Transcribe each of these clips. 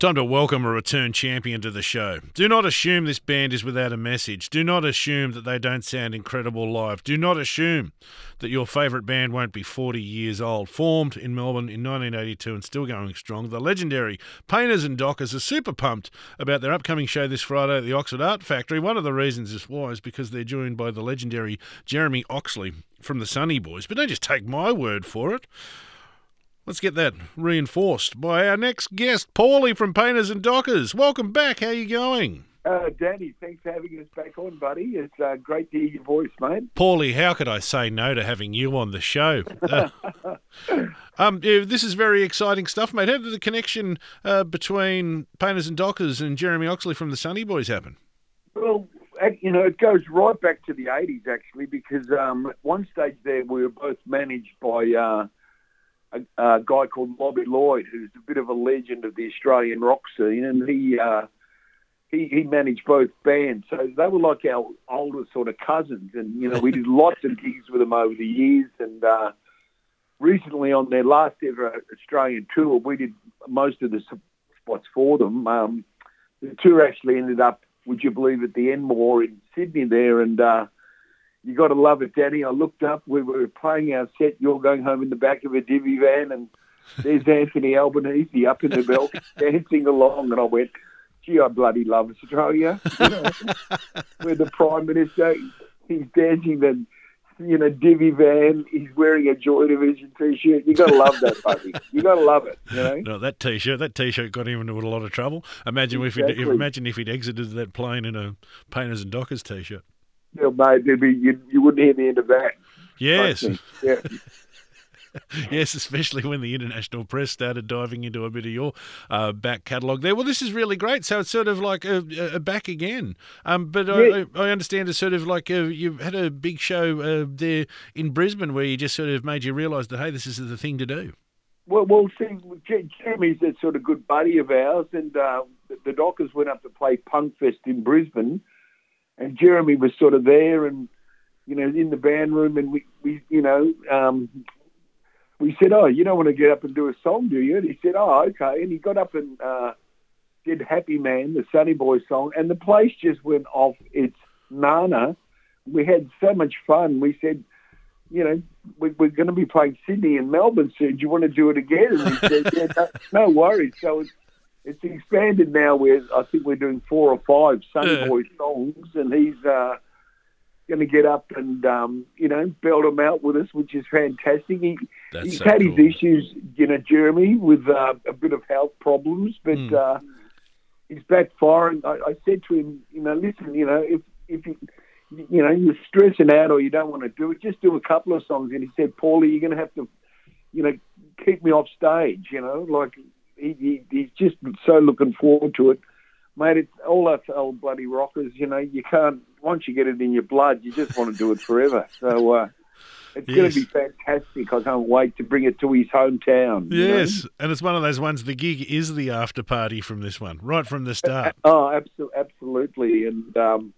Time to welcome a return champion to the show. Do not assume this band is without a message. Do not assume that they don't sound incredible live. Do not assume that your favourite band won't be 40 years old. Formed in Melbourne in 1982 and still going strong, the legendary Painters and Dockers are super pumped about their upcoming show this Friday at the Oxford Art Factory. One of the reasons is why is because they're joined by the legendary Jeremy Oxley from the Sunny Boys. But don't just take my word for it. Let's get that reinforced by our next guest, Paulie from Painters and Dockers. Welcome back. How you going? Danny, thanks for having us back on, buddy. It's great to hear your voice, mate. Paulie, how could I say no to having you on the show? This is very exciting stuff, mate. How did the connection between Painters and Dockers and Jeremy Oxley from the Sunny Boys happen? Well, it goes right back to the 80s, actually, because at one stage there we were both managed by a guy called Bobby Lloyd, who's a bit of a legend of the Australian rock scene, and he managed both bands. So they were like our older sort of cousins, and, we did lots of gigs with them over the years, and recently on their last ever Australian tour, we did most of the spots for them. The tour actually ended up, would you believe, at the Enmore in Sydney there, and you got to love it, Danny. I looked up, we were playing our set, you're going home in the back of a divvy van, and there's Anthony Albanese up in the belt dancing along, and I went, gee, I bloody love Australia. We're the Prime Minister, he's dancing the divvy van, he's wearing a Joy Division T-shirt. You got to love that, buddy. You got to love it, No, that T-shirt got him into a lot of trouble. Imagine if he'd exited that plane in a Painters and Dockers T-shirt. Yeah, mate, you wouldn't hear the end of that. Yes. Yeah. Yes, especially when the international press started diving into a bit of your back catalogue there. Well, this is really great. So it's sort of like a back again. But yeah. I understand it's sort of like you had a big show there in Brisbane where you just sort of made you realise that, hey, this is the thing to do. Well, see, Jeremy's a sort of good buddy of ours, and the Dockers went up to play Punk Fest in Brisbane, and Jeremy was sort of there and, in the band room, and we said, oh, you don't want to get up and do a song, do you? And he said, oh, okay. And he got up and did Happy Man, the Sunny Boy song, and the place just went off its nana. We had so much fun. We said, we're going to be playing Sydney and Melbourne soon. Do you want to do it again? And he said, yeah, no worries. So it's expanded now. I think we're doing 4 or 5 Sunny Boy songs, and he's going to get up and, belt them out with us, which is fantastic. He's so had cool. His issues, Jeremy, with a bit of health problems, but he's back firing. I said to him, listen, if you're stressing out or you don't want to do it, just do a couple of songs. And he said, Paulie, you're going to have to, keep me off stage, like he's just so looking forward to it. Mate, it's all us old bloody rockers, you can't, once you get it in your blood, you just want to do it forever. So it's going to be fantastic. I can't wait to bring it to his hometown. Yes, and it's one of those ones, the gig is the after party from this one, right from the start. Absolutely. And,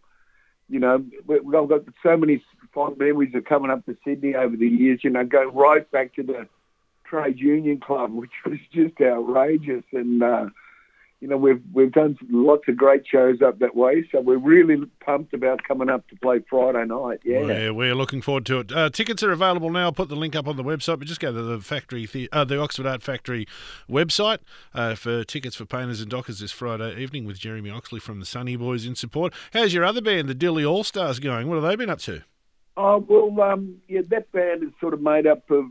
we've got so many fond memories of coming up to Sydney over the years, going right back to the Trade Union Club, which was just outrageous. And, we've done lots of great shows up that way, so we're really pumped about coming up to play Friday night. Yeah, we're looking forward to it. Tickets are available now. I'll put the link up on the website, but just go to the Oxford Art Factory website for tickets for Painters and Dockers this Friday evening with Jeremy Oxley from the Sunny Boys in support. How's your other band, the Dilly All Stars, going? What have they been up to? Oh, well, that band is sort of made up of,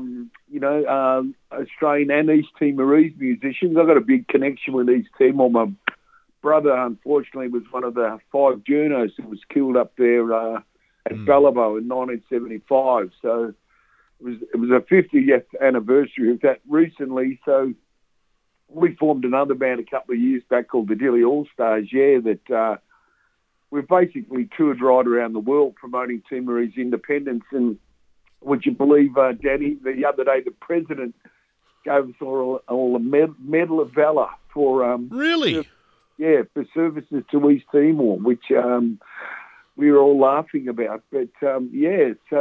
Australian and East Timorese musicians. I've got a big connection with East Timor. My brother, unfortunately, was one of the 5 journos who was killed up there at Bellabo in 1975. So it was a 50th anniversary of that recently. So we formed another band a couple of years back called the Dilly All Stars, that... we've basically toured right around the world promoting Timorese independence. And would you believe, Danny, the other day the president gave us all a Medal of Valor for... really? For services to East Timor, which we were all laughing about. But, so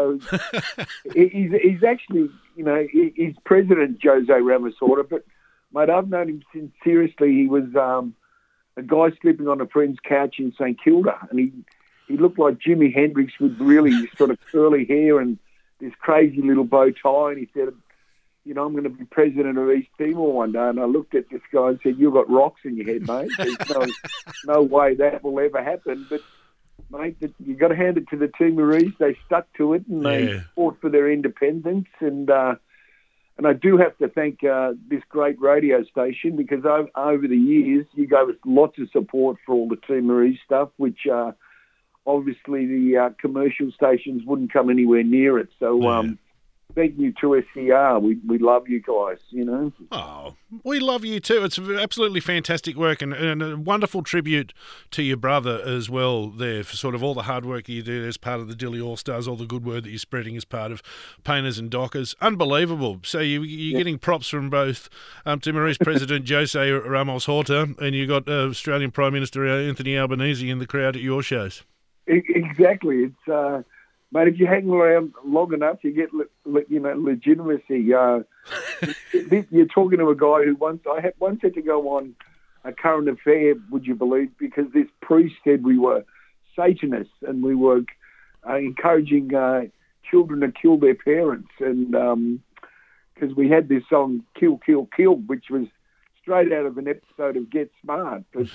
he's actually, he's President Jose Ramos Horta, but Mate, I've known him since, seriously, he was a guy sleeping on a friend's couch in St Kilda, and he looked like Jimi Hendrix with really sort of curly hair and this crazy little bow tie, and he said, I'm going to be president of East Timor one day. And I looked at this guy and said, you've got rocks in your head, mate. There's no way that will ever happen. But, mate, you've got to hand it to the Timorese. They stuck to it, and they fought for their independence. And I do have to thank this great radio station, because over the years, you gave us lots of support for all the Timorese stuff, which obviously the commercial stations wouldn't come anywhere near it. So thank you to SCR. We love you guys, Oh, we love you too. It's absolutely fantastic work, and a wonderful tribute to your brother as well there, for sort of all the hard work you do as part of the Dilly All-Stars, all the good word that you're spreading as part of Painters and Dockers. Unbelievable. So you're getting props from both Timorese President Jose Ramos Horta, and you got Australian Prime Minister Anthony Albanese in the crowd at your shows. Exactly. It's... Mate, if you hang around long enough, you get, legitimacy. You're talking to a guy who once had to go on a current affair, would you believe, because this priest said we were Satanists and we were encouraging children to kill their parents, and because we had this song "Kill, Kill, Kill," which was straight out of an episode of Get Smart, but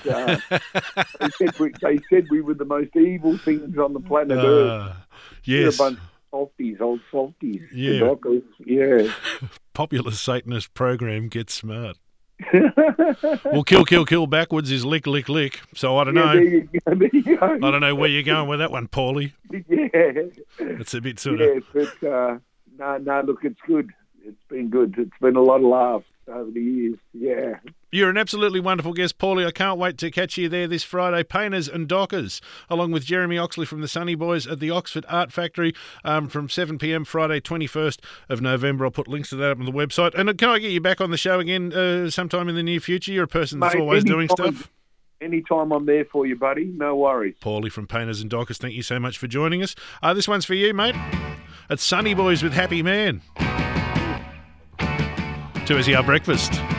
they said we were the most evil things on the planet Earth. Yes. We're a bunch of old softies. Yeah. Yeah. Popular Satanist program, Get Smart. Well, kill, kill, kill backwards is lick, lick, lick. So I don't know. There you go. I don't know where you're going with that one, Paulie. Yeah. It's a bit sort of... Yeah, but no, look, it's good. It's been good. It's been a lot of laughs over the years. Yeah. You're an absolutely wonderful guest, Paulie. I can't wait to catch you there this Friday. Painters and Dockers, along with Jeremy Oxley from the Sunny Boys at the Oxford Art Factory from 7 p.m. Friday, 21st of November. I'll put links to that up on the website. And can I get you back on the show again sometime in the near future? You're a person that's always doing stuff. Anytime I'm there for you, buddy. No worries. Paulie from Painters and Dockers, thank you so much for joining us. This one's for you, mate. It's Sunny Boys with Happy Man. 2SER Breakfast.